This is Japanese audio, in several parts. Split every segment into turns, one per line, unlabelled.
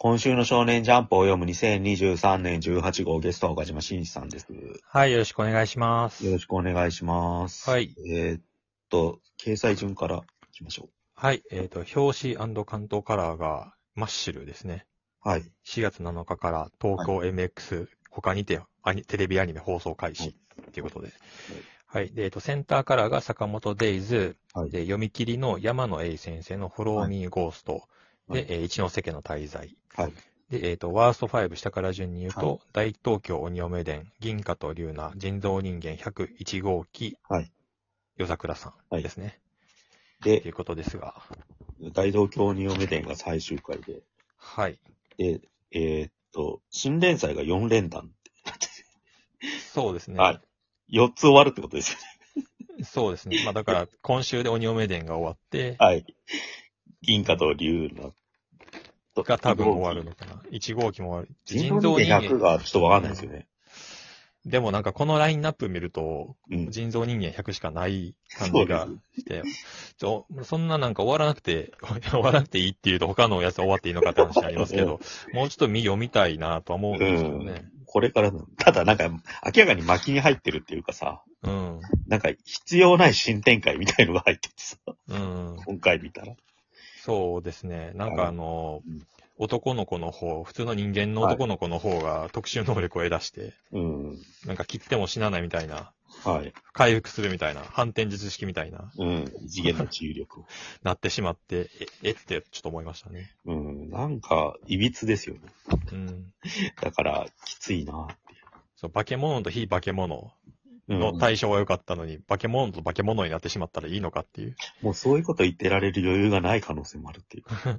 今週の少年ジャンプを読む2023年18号ゲストは岡島真一さんです。
はい、よろしくお願いします。
よろしくお願いします。
はい。
掲載順からいきましょ
はい、表紙関東カラーがマッシュルですね。
う。はい。
4月7日から東京 MX、他にてテレビアニメ放送開始ということで。はい。で、センターカラーが坂本デイズ、
はい。
で、読み切りの山野栄先生のフォローミーゴースト、
はい
で、一ノ瀬家の大罪。
はい。
で、ワースト5下から順に言うと、
はい
大東京鬼嫁伝、銀貨と龍奈、人造人間101号機、
はい。
夜桜さんですね。と
で
い、うことですが。
大東京鬼嫁伝が最終回で、
はい。
で、新連載が4連弾ってなって
そうですね。
はい。4つ終わるってことですよね。
そうですね。まあだから、今週で鬼嫁伝が終わって、
はい。銀貨と龍奈と
が多分終わるのかな。1号機も終わる。
人造人間100がちょっとわかんないですよね。
でもなんかこのラインナップ見ると、
うん。
人造人間100しかない感
そうで
じがして、そんななんか終わらなくて、終わらなくていいっていうと他のやつ終わっていいのかって話になりますけど、もうちょっと読みたいなとは思うんですけどね。
これからの、ただなんか、明らかに巻きに入ってるっていうかさ、
うん。
なんか必要ない新展開みたいのが入っててさ、
うん。
今回見たら。
そうですね。なんか
うん
男の子の方、普通の人間の男の子の方が特殊能力を得出して、
うん。
なんか切っても死なないみたいな、
はい。
回復するみたいな、反転術式みたいな、
うん。異次元の治癒力を。
なってしまって、ってちょっと思いましたね。
うん。なんか、いびつですよね。
うん。
だから、きついなって。
そう、化け物と非化け物
うん。
の対象は良かったのに、化け物と化け物になってしまったらいいのかっていう。
もうそういうこと言ってられる余裕がない可能性もあるっていうか。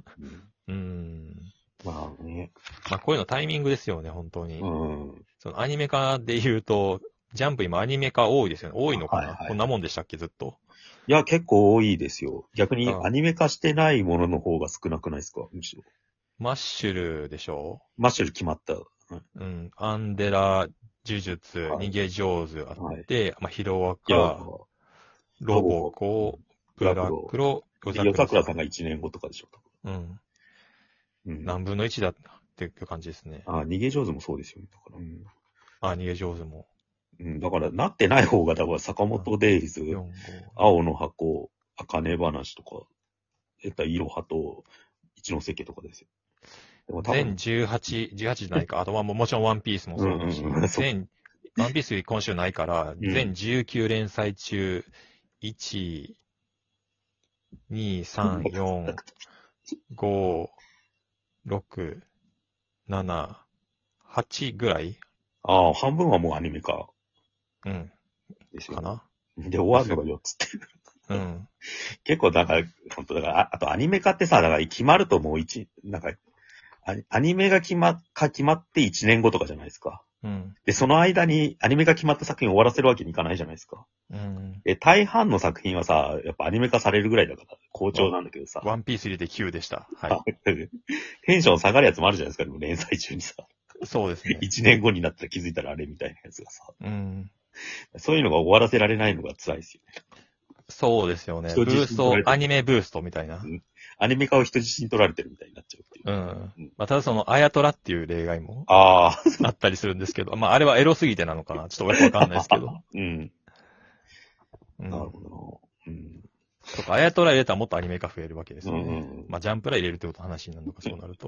まあね。
まあこういうのタイミングですよね、本当に。
うん。
そのアニメ化で言うと、ジャンプ今アニメ化多いですよね。多いのかな、
はいはい
こんなもんでしたっけ、ずっと。
いや、結構多いですよ。逆に
うん
アニメ化してないものの方が少なくないですかむしろ。
マッシュルでしょ
マッシュル決まった。
うん。アンデラ、呪術、
はい
逃げ上手あって、まあヒロア
いや、
カ、ロボコ、ブラクロ、
夜桜さんが1年後とかでしょ。
うん。
うん。
何分の1だっていう感じですね。
逃げ上手もそうですよね。だから、
逃げ上手も。
だから、なってない方が、だから、坂本デイズ、
4、5。
青の箱、茜話とか、いろはと、一ノ瀬家とかですよ。でも
全18じゃないか。あとはもちろんワンピースもそうだし、ワンピース今週ないから、全19連載中、1、2、3、4、5、6、7、8ぐらい
半分はもうアニメ化
うん。
ですよ。
かな
で、終わるのが4つっていう。
うん。
結構、だから、本当だから、あとアニメ化ってさ、だから決まるともうなんか、アニメが決まって1年後とかじゃないですか。
うん。
で、その間にアニメが決まった作品を終わらせるわけにいかないじゃないですか。
うん。
大半の作品はさ、やっぱアニメ化されるぐらいだから、好調なんだけどさ。
ワンピース入れて9でした。は
テンション下がるやつもあるじゃないですか、でも連載中にさ。
い。そうですね。
1年後になったら気づいたらあれみたいなやつがさ。
うん。
そういうのが終わらせられないのが辛いですよね。
そうですよね。ブースト、アニメブーストみたいな。
アニメ化を人質に取られてるみたいになっちゃうっていう。
まあ、ただその、アヤトラっていう例外も
あ
ったりするんですけど、まあ、あれはエロすぎてなのかなちょっとよくわかんないですけど。
なるほど。
とか、アヤトラ入れたらもっとアニメ化増えるわけですよね。まあ、ジャンプラ入れるってこと話になるのか、そうなると。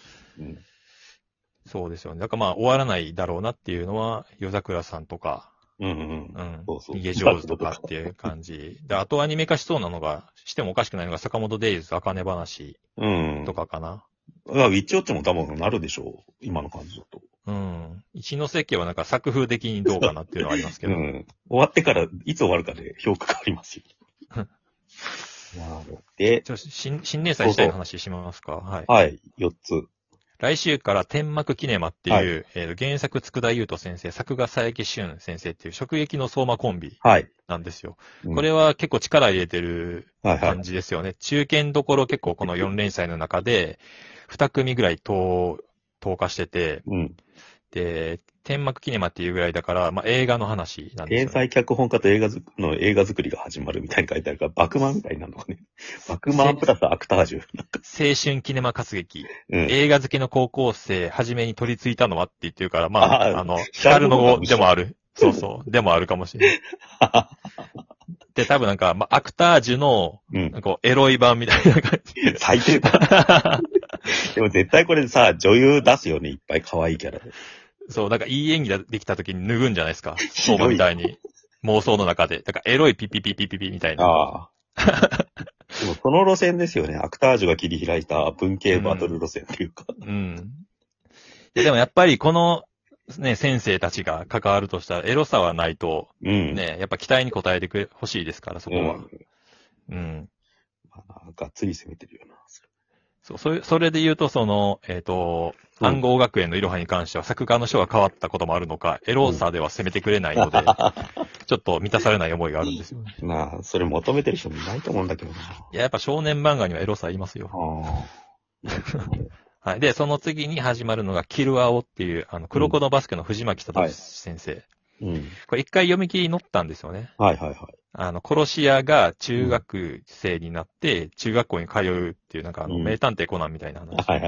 そうですよね。だからまあ、終わらないだろうなっていうのは、夜桜さんとか、逃げ上手とかっていう感じ。で、あとアニメ化しそうなのが、してもおかしくないのが、坂本デイズ、茜話とかかな。
ウィッチウォッチも多分なるでしょう。今の感じだと。
一ノ瀬家はなんか作風的にどうかなっていうのはありますけど。
終わってから、いつ終わるかで評価変わりますよ。で、
新年祭自体の話しますかはい。
はい、4つ。
来週から天幕キネマっていう、原作佃優斗先生、作画佐伯俊先生っていう直撃の相馬コンビなんですよ。これは結構力入れてる感じですよね。中堅どころ結構この4連載の中で2組ぐらい投下してて、 で、天幕キネマっていうぐらいだから、まあ、映画の話なんですよ、ね。
天才脚本家と映画作りが始まるみたいに書いてあるから、バクマンみたいになるのかね。バクマンプラスアクタージュ。
青春キネマ活劇。
うん。
映画好きの高校生、初めに取り付いたのはって言ってるから、まあ、
あ
ヒカルの語でもある。そうそう。でもあるかもしれない。で、多分なんか、まあ、アクタージュの、
うん。
なんかエロい版みたいな感じ。
最低だ。でも絶対これさ、女優出すよね、いっぱい可愛いキャラで。
そう、なんかいい演技ができた時に脱ぐんじゃないですか。相馬みたいに。妄想の中で。だからエロいピピピピピピみたいな。
ああ。でもその路線ですよね。アクタージュが切り開いた文系バトル路線っていうか。
うん。いやでもやっぱりこの、ね、先生たちが関わるとしたらエロさはないと、
うん。
ね、やっぱ期待に応えてほしいですから、そこは。
うん。
うん。
まあ、がっつり攻めてるよな。
そう、それで言うと、暗号学園のいろはに関しては作画の人が変わったこともあるのか、エロさでは攻めてくれないので、ちょっと満たされない思いがあるんですよね。
まあ、それ求めてる人もいないと思うんだけどな。
いや、やっぱ少年漫画にはエロさいますよ。はい。で、その次に始まるのが、キルアオっていう、黒子のバスケの藤巻聡先生。
うん。
これ一回読み切り載ったんですよね。
はいはいはい。
殺し屋が中学生になって、中学校に通うっていう、なんか名探偵コナンみたいな話。
はいはい。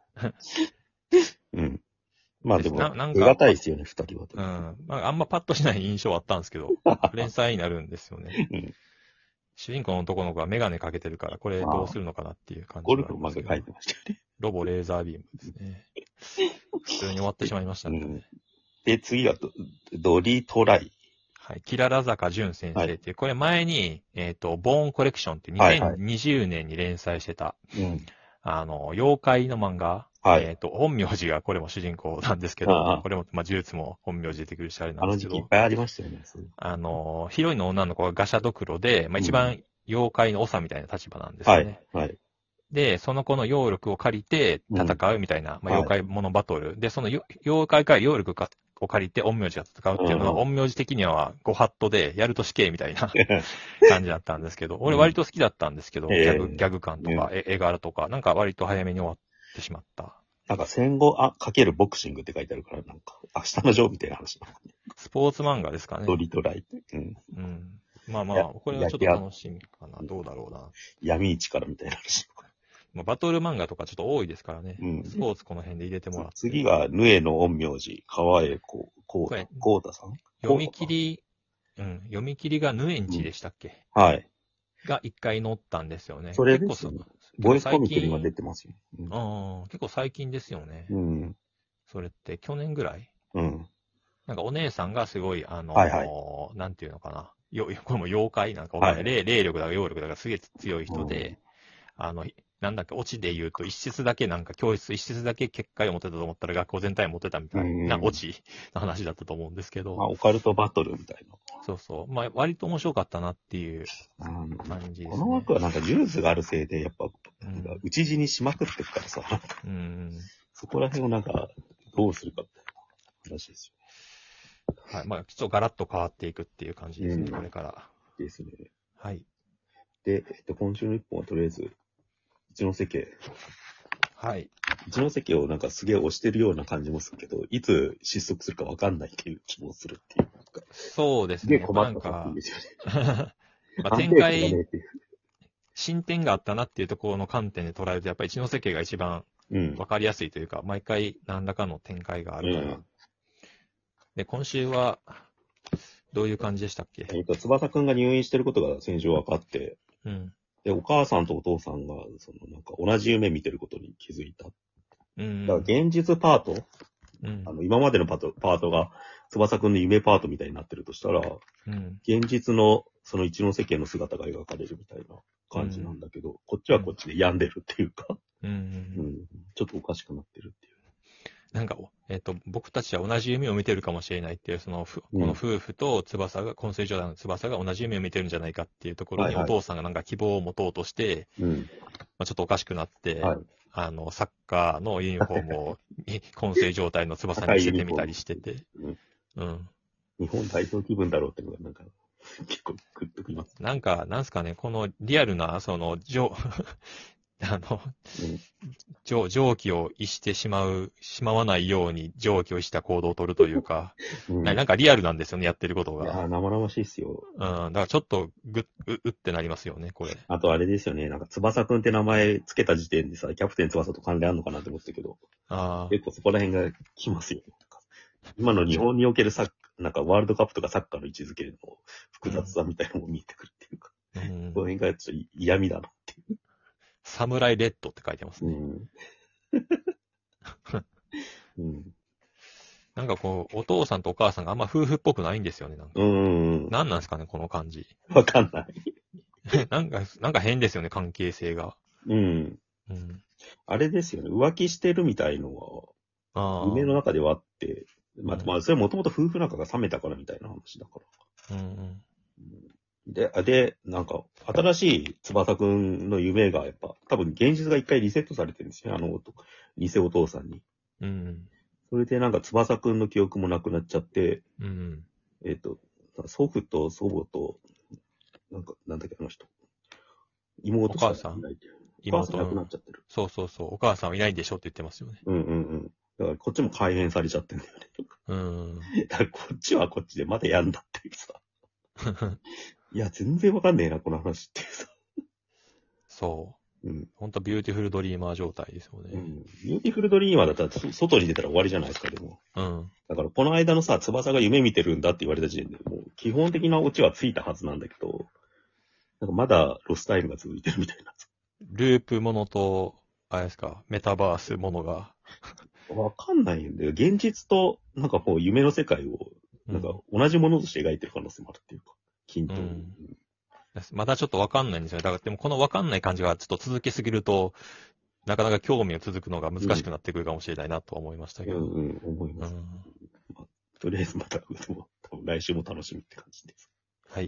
うん。まあでも、
なんか、
手堅いですよね、二人は。
うん。まあ、あんまパッとしない印象はあったんですけど、連載になるんですよね。
うん。
主人公の男の子がメガネかけてるから、これどうするのかなっていう感じ
ゴルフ
がありますけど。
まで書いてましたよね。
ロボレーザービームですね。普通に終わってしまいましたね。
うん。で、次がドリトライ。
はい。キララ坂淳先生っていう、これ前に、ボーンコレクションって
はいはい
2020年に連載してた、
うん。
妖怪の漫画。
はい
本名字がこれも主人公なんですけど、
ああ
これも、まあ、呪術も本名字出てくるしあれなんですけど、
あの時期いっぱいありましたよね。そう
ヒロインの女の子がガシャドクロで、まあ、一番妖怪の長みたいな立場なんです
はい
よね。。
はい。
で、その子の妖力を借りて戦うみたいな、まあ、
はい
妖怪ものバトル。で、その妖怪から妖力を借りて陰陽師が戦うっていうのは、陰陽師的にはご法度でやると死刑みたいな感じだったんですけど、俺割と好きだったんですけど、ギャグ感とか、絵柄とか、なんか割と早めに終わってしまった。
なんか戦後かけるボクシングって書いてあるから、なんか、明日のジョーみたいな話。
スポーツ漫画ですかね。
ドリトライって。うん。
うん。まあまあ、これはちょっと楽しみかな。どうだろうな。
闇市からみたいな話。
まあ、バトル漫画とかちょっと多いですからね。
うん。
スポーツこの辺で入れてもらって。
次が、ヌエの陰陽師、川江こうたさん
読み切り、読み切りがヌエンチでしたっけ、
はい。
が一回載ったんですよね。
それですよね。ボイスコミックに今出てますよ。
結構最近ですよね。
うん。
それって去年ぐらい
うん。
なんかお姉さんがすごい、なんていうのかな。これも妖怪なんか、霊力だか妖力だかすげえ強い人で、なんだっけ、オチで言うと、教室一室だけ結界を持ってたと思ったら学校全体を持ってたみたいな、オチの話だったと思うんですけど。
まあ、オカルトバトルみたいな。
そうそう。まあ、割と面白かったなっていう感じですね。
この枠はなんかジュースがあるせいで、やっぱ、打ち死にしまくってるからさ。そこら辺をなんか、どうするかって話です
よ。はい。まあ、ちょっとガラッと変わっていくっていう感じですね、これから。
ですね。
はい。
で、今週の一本はとりあえず、一ノ瀬家。
はい。
一ノ瀬家をなんかすげえ推してるような感じもするけど、いつ失速するかわかんないっていう気もするっていう。
そうですね。
困ったかっていいですよね。
まあ、展開、進展があったなっていうところの観点で捉えると、やっぱり一ノ瀬家が一番わかりやすいというか、毎回何らかの展開があるから。で、今週は、どういう感じでしたっけ？
翼くんが入院してることが先週分かって、で、お母さんとお父さんが、なんか同じ夢見てることに気づいた。だから現実パート、今までのパートが、翼くんの夢パートみたいになってるとしたら、現実のその一ノ瀬家の姿が描かれるみたいな感じなんだけど、こっちはこっちで病んでるっていうか、ちょっとおかしくなってるっていう。
なんか、僕たちは同じ夢を見てるかもしれないっていう、この夫婦と昏睡状態の翼が同じ夢を見てるんじゃないかっていうところに、お父さんがなんか希望を持とうとして、ちょっとおかしくなって、サッカーのユニフォームを昏睡状態の翼にしててみたりしてて、
日本代表気分だろうってのがなんか、結構グッときます。
なんちょ常軌を逸してしまわないように常軌を逸した行動を取るというか、なんかリアルなんですよね、やってることが。
いや、生々しいっすよ。
だからちょっとうってなりますよね、これ。
あとあれですよね、なんか翼くんって名前つけた時点でさ、キャプテン翼と関連あんのかなって思ってたけど、結構そこら辺が来ますよ。今の日本におけるなんかワールドカップとかサッカーの位置づけの複雑さみたいなのも見えてくるっていうか、その辺がちょっと嫌味だなっていう。
サムライレッドって書いてますね。なんかこう、お父さんとお母さんがあんま夫婦っぽくないんですよね、なんか。なんなんですかね、この感じ。
わかんない。
なんか変ですよね、関係性が。
あれですよね、浮気してるみたいのは、夢の中ではあって、まあ、それもともと夫婦仲が冷めたからみたいな話だから。で、なんか、新しい翼くんの夢がやっぱ、多分現実が一回リセットされてるんですよね、偽お父さんに。それでなんか翼くんの記憶もなくなっちゃって、祖父と祖母と、なんだっけ、あの人。妹
お母さん
お母さん亡くなっちゃってる。
そう。お母さんはいないんでしょって言ってますよね。
だからこっちも改変されちゃってるんだよね。だからこっちはこっちでまだやんだっていうさ。いや、全然わかんねえな、この話っていうさ。
そう。ほんとビューティフルドリーマー状態ですよね。
ビューティフルドリーマーだったら外に出たら終わりじゃないですか、でも。だからこの間のさ、翼が夢見てるんだって言われた時点で、もう基本的なオチはついたはずなんだけど、なんかまだロスタイムが続いてるみたいな。
ループものと、あれですか、メタバースものが。
わかんないんだよ。現実と、なんかこう夢の世界を、なんか同じものとして描いてる可能性もあるっていうか、均等に。
まだちょっとわかんないんですよね。だからでもこのわかんない感じがちょっと続きすぎると、なかなか興味が続くのが難しくなってくるかもしれないなと思いましたけど。
思います。とりあえずまた、多分来週も楽しみって感じです。